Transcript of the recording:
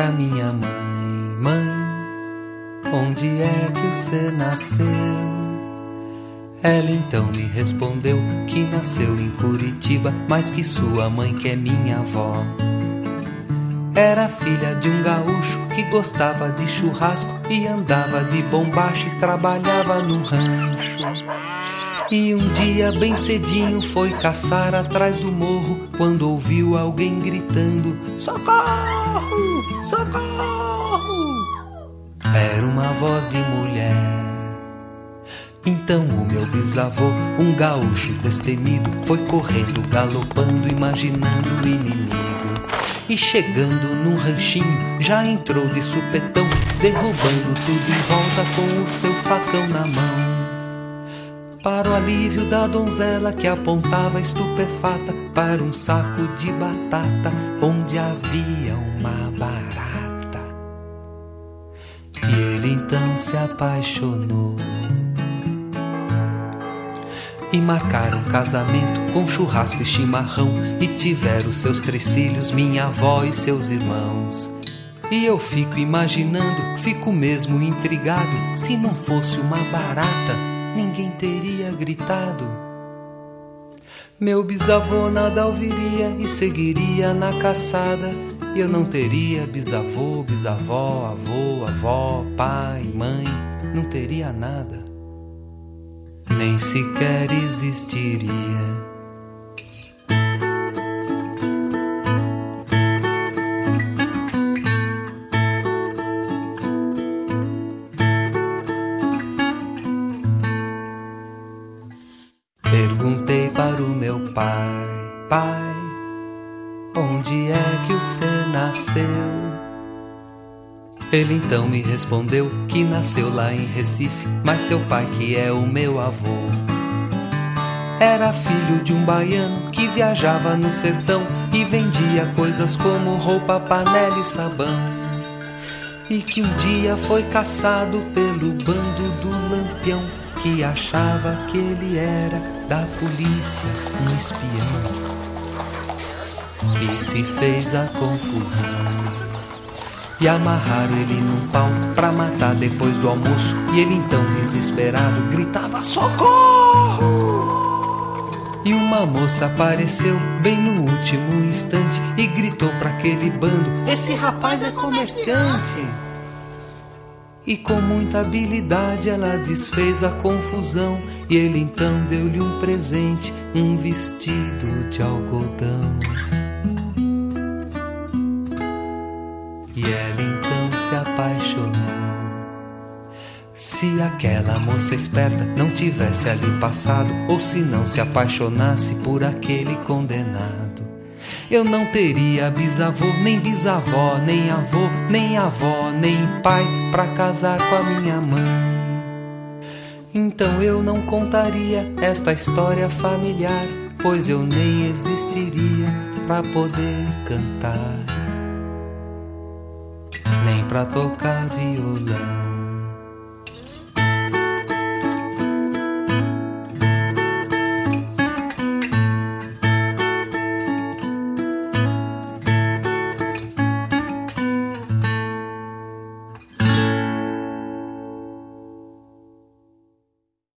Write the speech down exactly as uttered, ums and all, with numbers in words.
pra minha mãe: mãe, onde é que você nasceu? Ela então me respondeu que nasceu em Curitiba, mas que sua mãe, que é minha avó, era filha de um gaúcho que gostava de churrasco e andava de bombacha e trabalhava no rancho. E um dia bem cedinho foi caçar atrás do morro, quando ouviu alguém gritando: socorro, socorro! Era uma voz de mulher. Então o meu bisavô, um gaúcho destemido, foi correndo, galopando, imaginando o inimigo. E chegando num ranchinho, já entrou de supetão, derrubando tudo em volta com o seu facão na mão. Para o alívio da donzela que apontava estupefata para um saco de batata onde havia uma barata. E ele então se apaixonou. E marcaram casamento com churrasco e chimarrão, e tiveram seus três filhos, minha avó e seus irmãos. E eu fico imaginando, fico mesmo intrigado, se não fosse uma barata, ninguém teria gritado. Meu bisavô nada ouviria e seguiria na caçada, e eu não teria bisavô, bisavó, avô, avó, pai, mãe, não teria nada. Nem sequer existiria. Perguntei para o meu pai: pai, onde é que você nasceu? Ele então me respondeu que nasceu lá em Recife, mas seu pai, que é o meu avô, era filho de um baiano que viajava no sertão e vendia coisas como roupa, panela e sabão. E que um dia foi caçado pelo bando do Lampião, que achava que ele era da polícia, um espião. E se fez a confusão. E amarraram ele num pau pra matar depois do almoço. E ele então, desesperado, gritava: socorro! E uma moça apareceu bem no último instante e gritou pra aquele bando: esse rapaz é comerciante! E com muita habilidade ela desfez a confusão. E ele então deu-lhe um presente, um vestido de algodão. E ela então se apaixonou. Se aquela moça esperta não tivesse ali passado, ou se não se apaixonasse por aquele condenado, eu não teria bisavô, nem bisavó, nem avô, nem avó, nem pai pra casar com a minha mãe. Então eu não contaria esta história familiar, pois eu nem existiria pra poder cantar, nem pra tocar violão.